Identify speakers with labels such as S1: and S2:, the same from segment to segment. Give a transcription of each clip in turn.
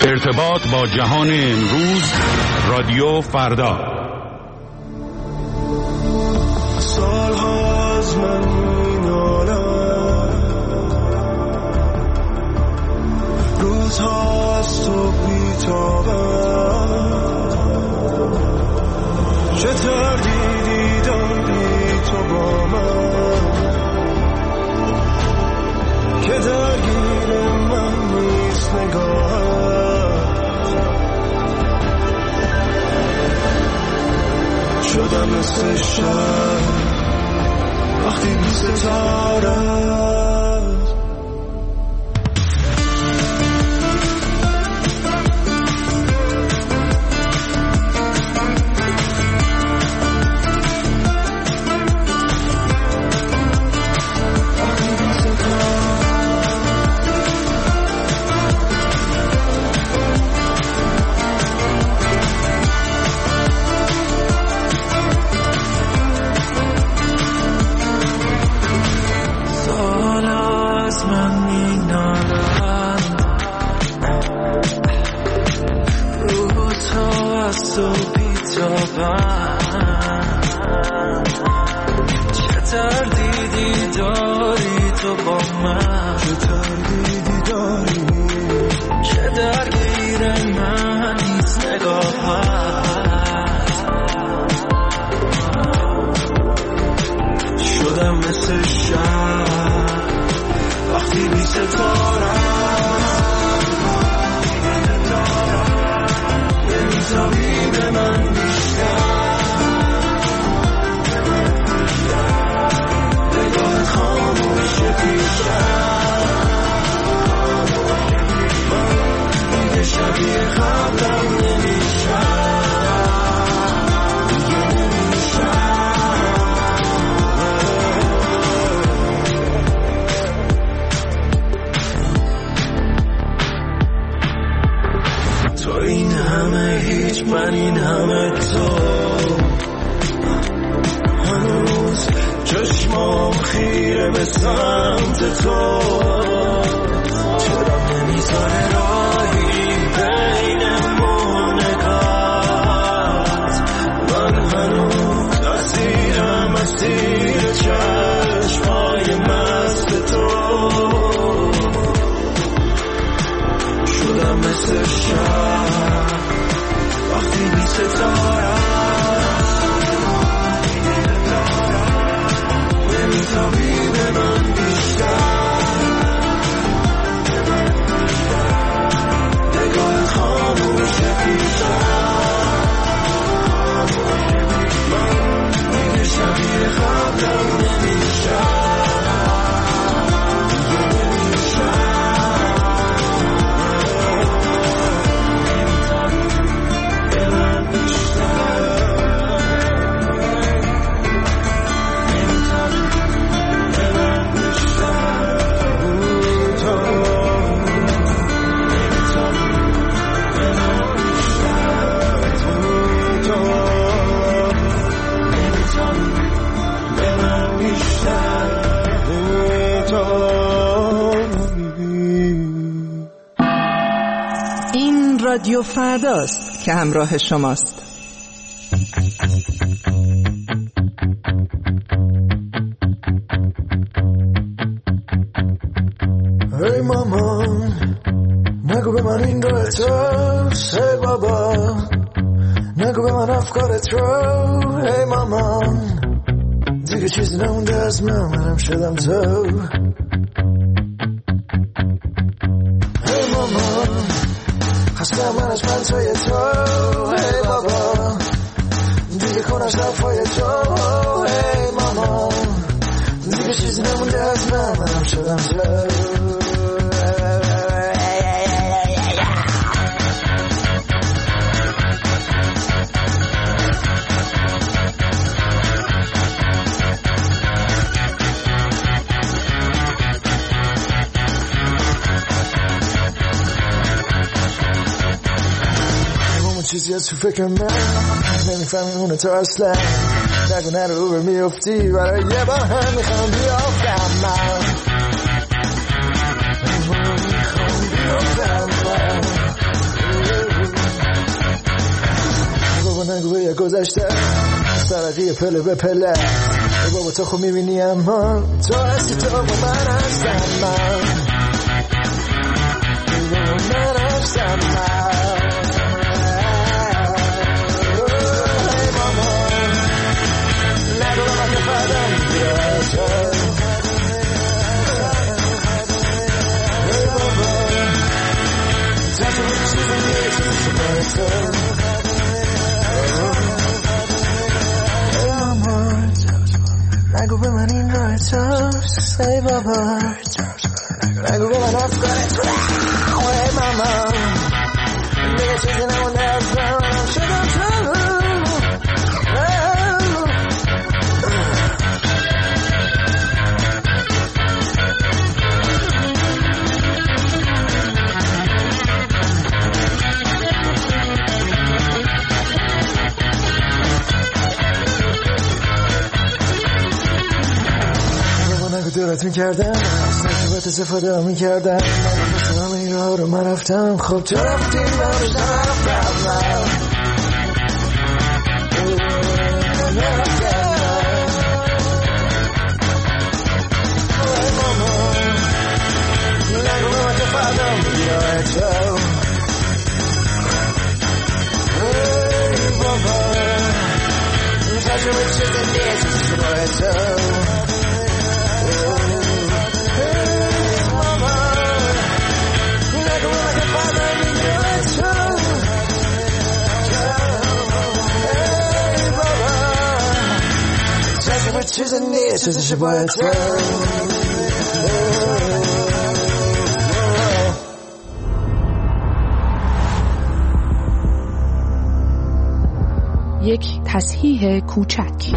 S1: ارتباط با جهان امروز، رادیو فردا.
S2: سال‌هاست من می‌نالم، روزهاست تو بی‌تابم، چه تردیدی داری تو با من که درگیر من نیست نگاهت. شدم مثل شب وقتی بی ستاره
S3: رادیو فرداست که همراه شماست.
S2: ای مامان نگو به من این رو اتراس، ای بابا نگو به من افکارت رو، ای مامان دیگه چیزی نمونده از منم شدم تو. ای مامان خستم من از پنتای تو، ای بابا دیگه کن از لفای تو، ای مامان دیگه چیزی نمونده از منم شدم تو. چیزی از تو فکر من نمیفهمی اونو تو اصلا، نگو نرو به میفتی برای یه بار هم میخوام بیافتم من. گذشته ترقی پله به پله ای بابا تو خب میبینی اما تو هستی تو و من هستم من هستم من ای ماما نگو به من که فردم بیاد ای بابا تصمیم چیزی نیست باید نگو به من این راه توست ای بابا نگو به من افکار تو ای ماما دیگه چیزی نمونده از من شدم تو دورت میکردم نکبت استفاده میکردم من همه این راه رو من رفتم خب تو رفتی من رفتم ای ماما نگو به من که فردم بیای تو ای بابا تجربه چیزی نیست باید تو چیزی نیست چیزی باید تو
S4: یک تصحیح کوچک.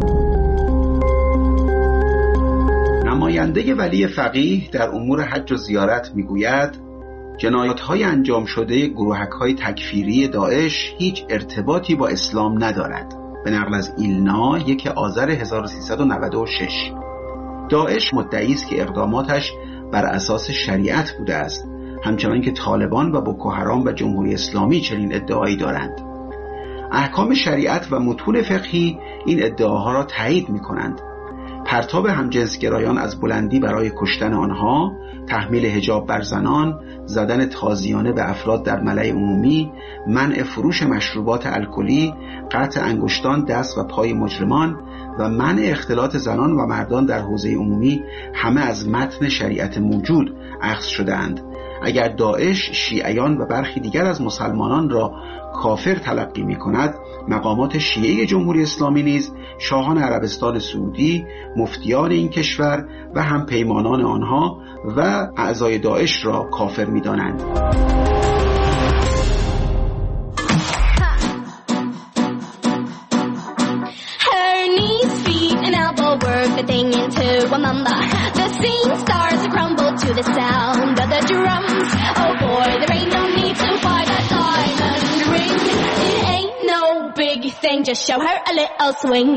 S5: نماینده ولی فقیه در امور حج و زیارت میگوید جنایات‌های انجام شده گروهک‌های تکفیری داعش هیچ ارتباطی با اسلام ندارد. به نقل از ایلنا 1 آذر 1396. داعش مدعی است که اقداماتش بر اساس شریعت بوده است، همچنان که طالبان و بوکو حرام و جمهوری اسلامی چنین ادعایی دارند. احکام شریعت و متون فقهی این ادعاها را تایید می‌کنند. پرتاب همجنسگرایان از بلندی برای کشتن آنها، تحمیل حجاب بر زنان، زدن تازیانه به افراد در ملأ عمومی، منع فروش مشروبات الکلی، قطع انگشتان دست و پای مجرمان و منع اختلاط زنان و مردان در حوزه عمومی همه از متن شریعت موجود اخذ شده‌اند. اگر داعش شیعیان و برخی دیگر از مسلمانان را کافر تلقی می کند، مقامات شیعه جمهوری اسلامی نیز شاهان عربستان سعودی، مفتیان این کشور و هم پیمانان آنها و اعضای داعش را کافر می دانند.
S6: The sound of the drums. Oh boy, there ain't no need to buy that diamond ring. It ain't no big thing, just show her a little swing.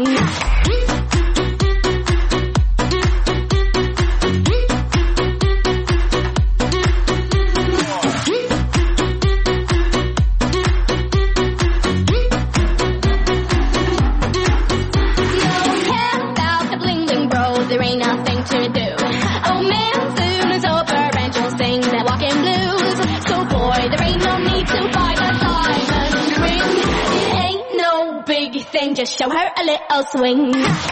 S6: Don't care about the bling bling, bro, there ain't nothing to do. Oh man, thing, just show her a little swing.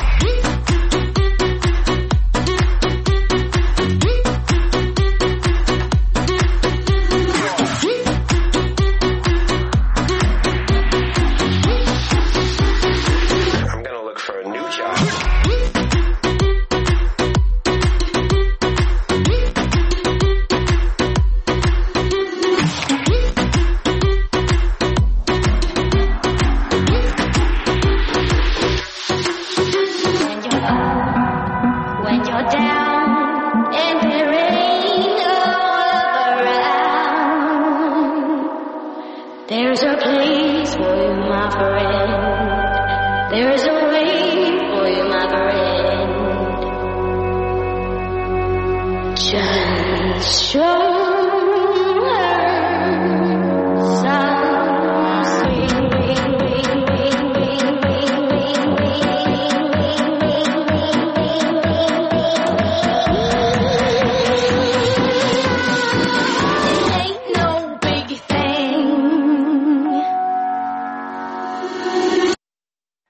S7: I'm gonna look for a new job.
S6: There's a place for you, my friend. There's a way for you, my friend. Just show her some sweet.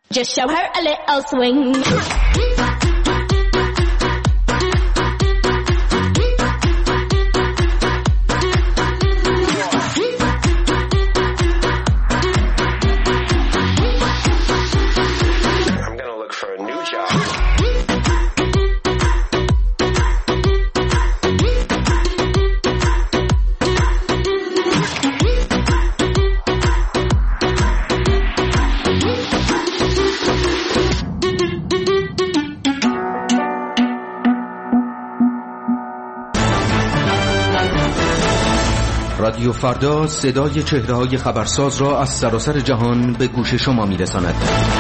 S6: Just show her a little swing.
S7: رادیو فردا صدای چهره‌های خبرساز را از سراسر جهان به گوش شما می‌رساند.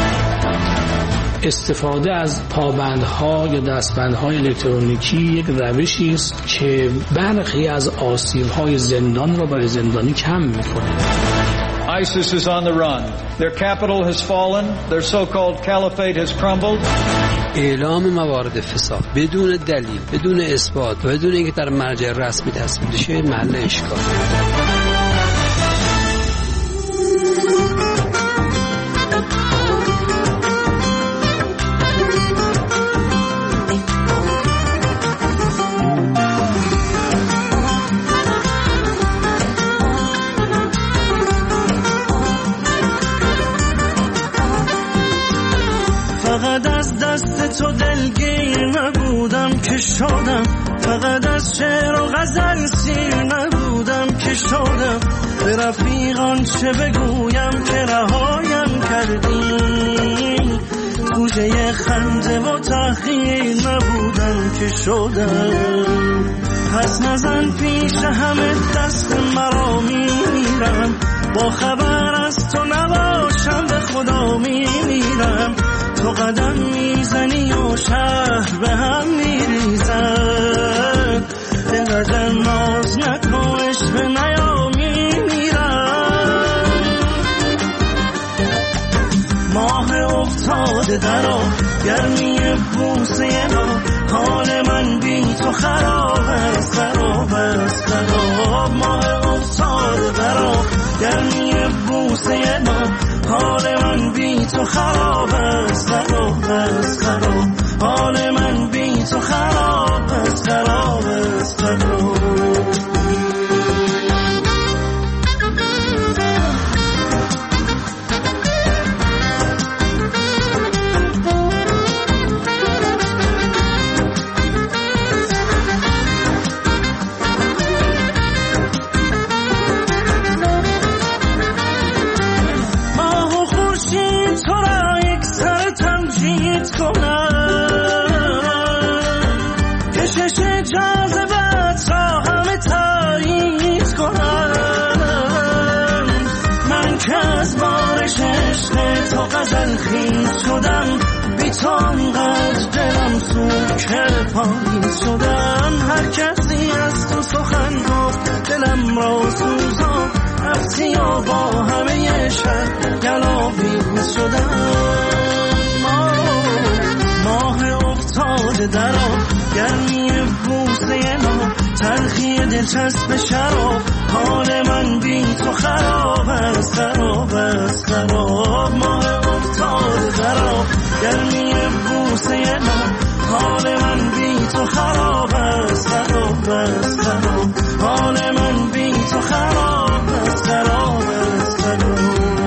S8: استفاده از پابندها یا دستبندهای الکترونیکی یک روشی است که برخی از آسیب‌های زندان را برای زندانی کم می‌کند.
S9: ISIS is on the run. Their capital has fallen. Their so-called caliphate has crumbled.
S10: اعلام موارد فساد بدون دلیل، بدون اثبات و بدون اینکه در مرجع رسمی تصویب بشه محل اشکال.
S2: فقط از دست تو دلگیر نبودم که شدم، فقط از شعر و غزل سیر نبودم که شدم، به رفیقان چه بگویم که رهایم کردی، گوشه خنده و تحقیر نبودم که شدم، پس نزن پیش همه دست مرا میمیرم، با خبر از تو نباشم به خدا میمیرم، تو قدم میزنی و شهر به هم میریزن، اینقدر ناز نکنش به نیا میمیرم، ماه افتاده درا گرمی بوسه ما، حال من بی تو خراب است خراب است خراب، ماه افتاده درا گرمی بوسه ما، حال من بی تو خراب است خراب است خراب، حال من بی تو خراب است خراب است خراب. کشش جاذبت را همه تایید کنم، من که از بارش عشق تو غزل خیز شدم، بی تو انقدر دلم سوک پایید شدم، هر کسی از تو سخن گفت دلم را سوزان، رفتی و با همه شهر گلاویز شدم، ماه افتاده درا گرمی بوسه ما، تلخی دلچسب شراب، حال من بی تو خراب است خراب است خراب، ماه افتاده درا گرمی بوسه ما، حال من بی تو خراب است خراب است خراب، حال من بی تو خراب است خراب است خراب.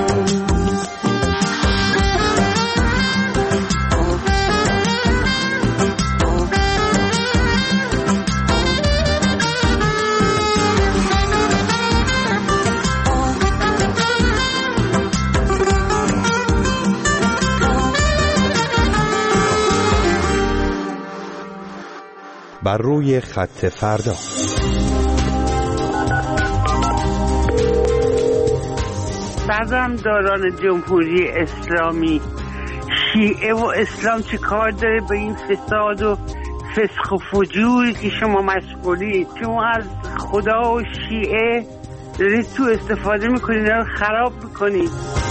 S1: بر روی خط فردا.
S11: سردمداران جمهوری اسلامی، شیعه و اسلام چه کار داره به این فساد و فسق و فجوری که شما مسئولید؟ شما از خدا و شیعه دارید تو استفاده میکنید، رو خراب میکنید.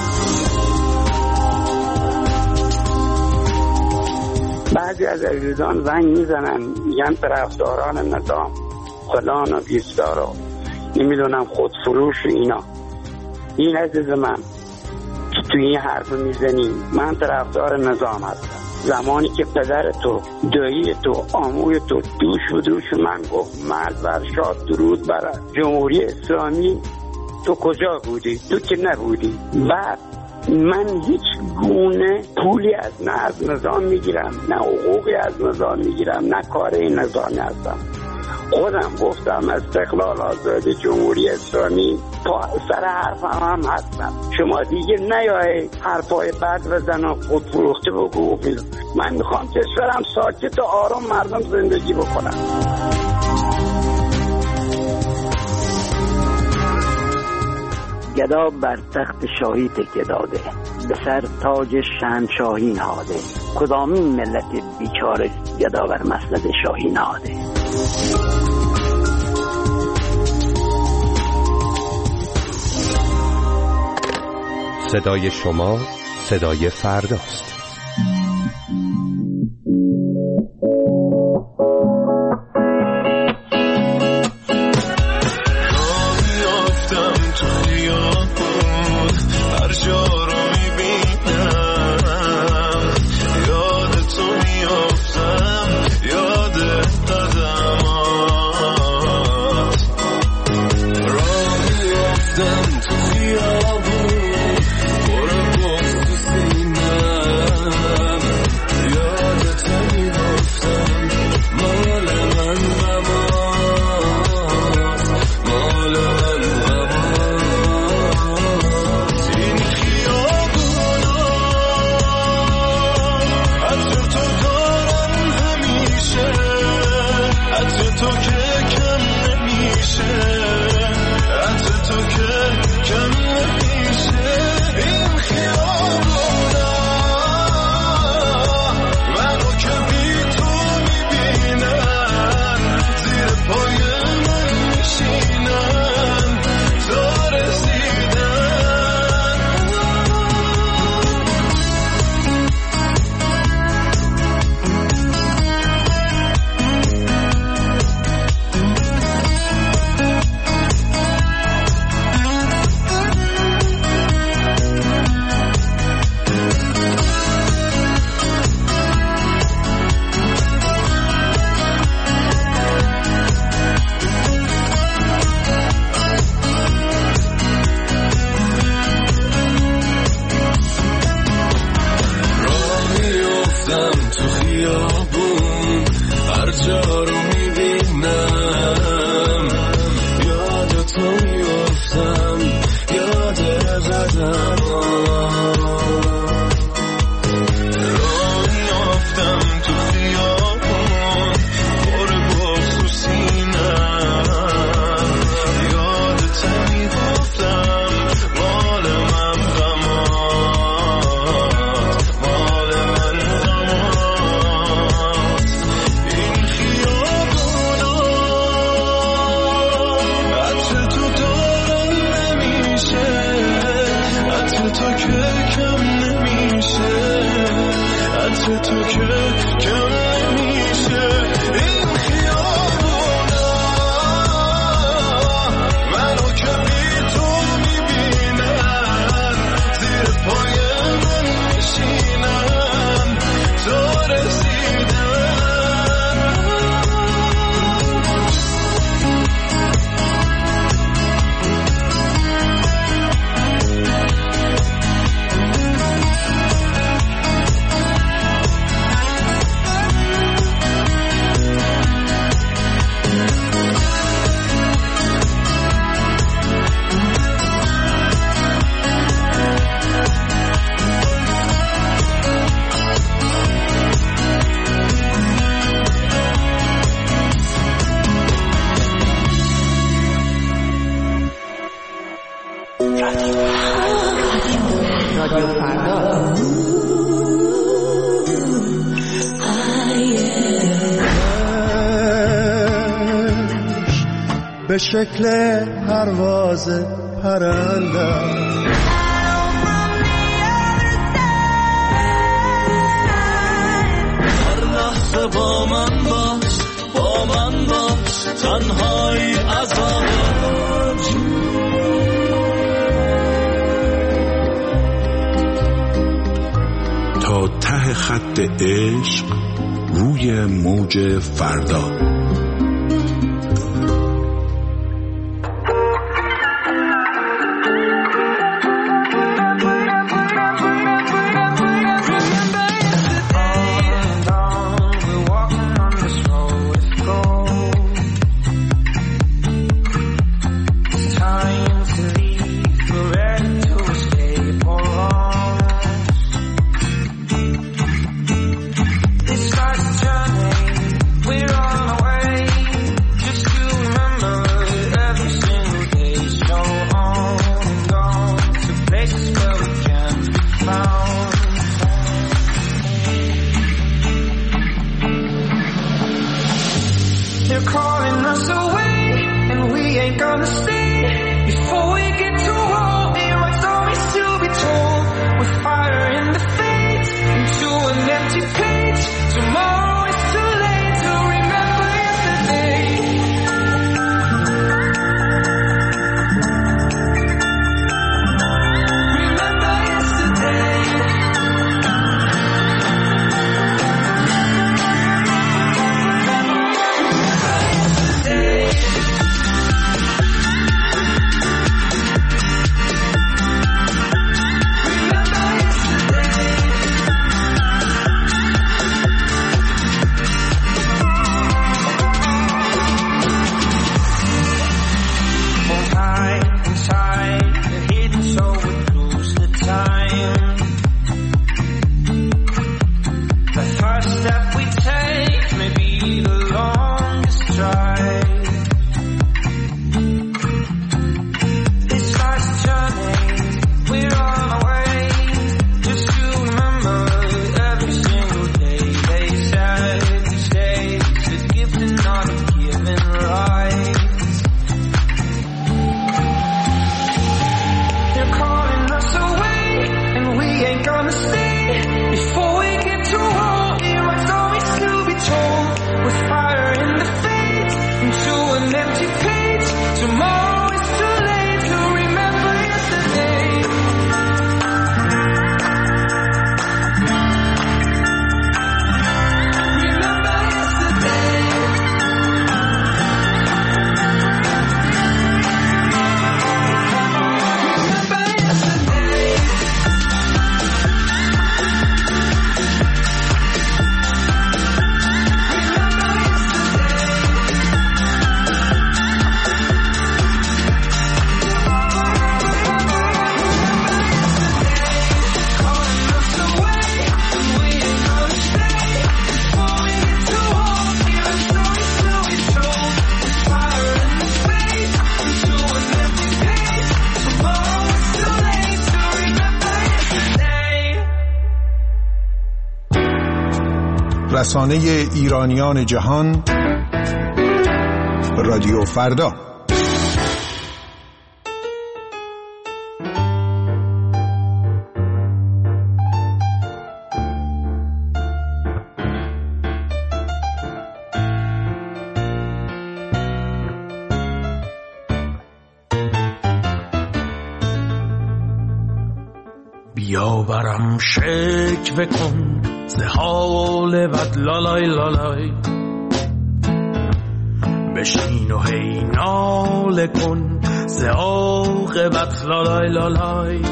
S12: بعضی از عزیزان زنگ میزنن میگن طرفداران نظام فلان و بیستارا، نمیدونم خودفروش اینا. این عزیز من که توی این حرف میزنی. من طرفدار نظام هستم. زمانی که پدر تو، دایی تو، عموی تو دوش و دوش من گفت مرد بر شاه درود بر جمهوری اسلامی، تو کجا بودی؟ تو که نبودی. بعد من هیچ گونه پولی نه از نظام میگیرم، نه حقوقی از نظام میگیرم، نه کاری نظامی هستم. خودم گفتم استقلال آزادی جمهوری اسلامی سر حرفم هم هستم. شما دیگه نیایی حرفای بد بزن و خود فروخته بگو. من میخوام کشورم ساکت و آرام مردم زندگی بکنم.
S13: گدا بر تخت شاهی تکیه داده، به سر تاج شاهنشاهی نهاده. کدامین ملت بیچاره گدا بر مسند شاهی نهاده؟
S14: صدای شما صدای فرداست.
S2: به شکل پرواز پرنده
S15: هر لحظه با من باش تنهایی عذاب
S1: راه خط عشق روی موج فردا.
S16: رسانه ایرانیان جهان رادیو فردا.
S15: بیا برم شکوه کن ز حال بد لالای لالای، بشین و هی ناله کن ز عاقبت لالای لالای.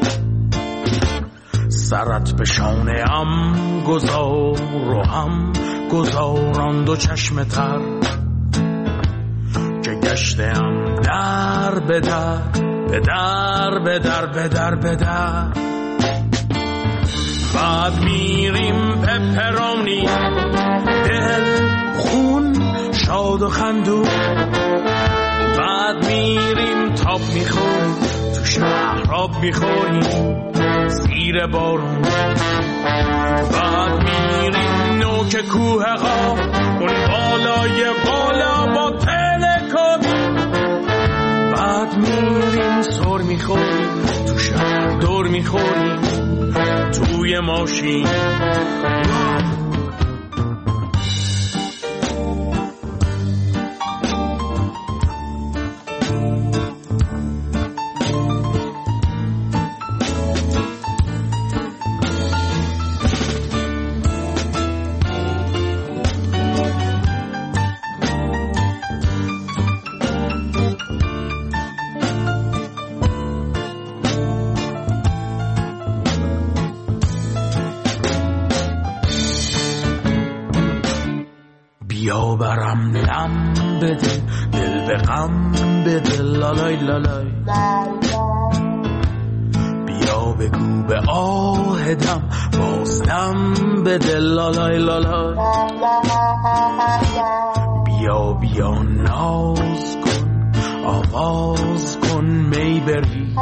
S15: سرت به شانه ام گذار و هم گذاران دو چشم تر، که گشتم در به در به در به در به در به در. بعد میریم پپرانی دل خون شاد و خندون، بعد میریم تاب میخوریم تو شهر آب میخوریم زیر بارون، بعد میریم نوک کوه ها اون بالای بالا با تلکابی، بعد میریم سر میخوریم تو شهر دور میخوریم توی ماشین. بیا برم لم بده دل به غم بده لالای لالای بیا بگو به آهدم بازدم بده لالای لالای بیا بیا ناز کن آواز کن می بری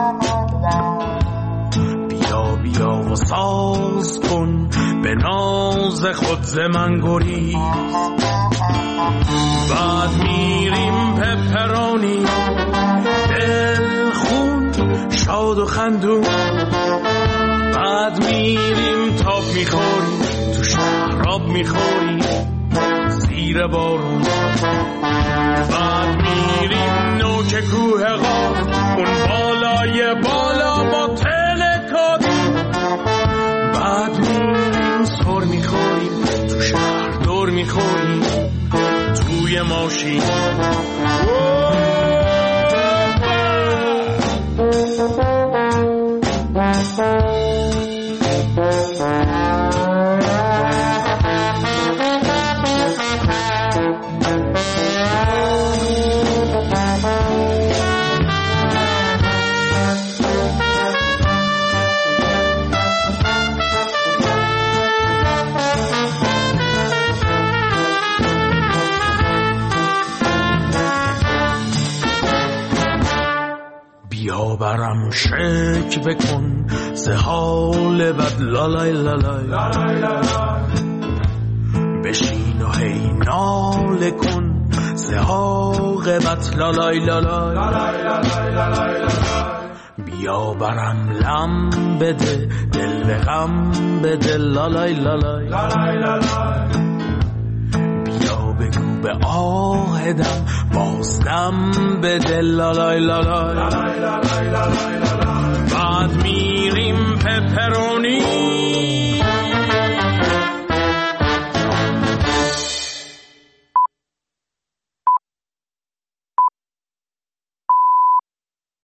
S15: بیا بیا و ساز کن به ناز خود ز من گریز بعد میریم پپرانی دل خون شاد و خندون بعد میریم تاب میخوریم تو شراب میخوریم زیر بارون بعد میریم نوک کوه غار اون بالای بالا با تلکادی بعد میریم سر میخوریم تو شهر دور میخوریم توی ماشین بیا برم شک بکن سه حال بد لالای لالای بشین و هی ناله کن سه عاقبت لالای لالای بیا برم لم بده دل به غم بده لالای لالای بیا بگو به آهدم بازدم بده لالای لالای بعد میریم پپرونی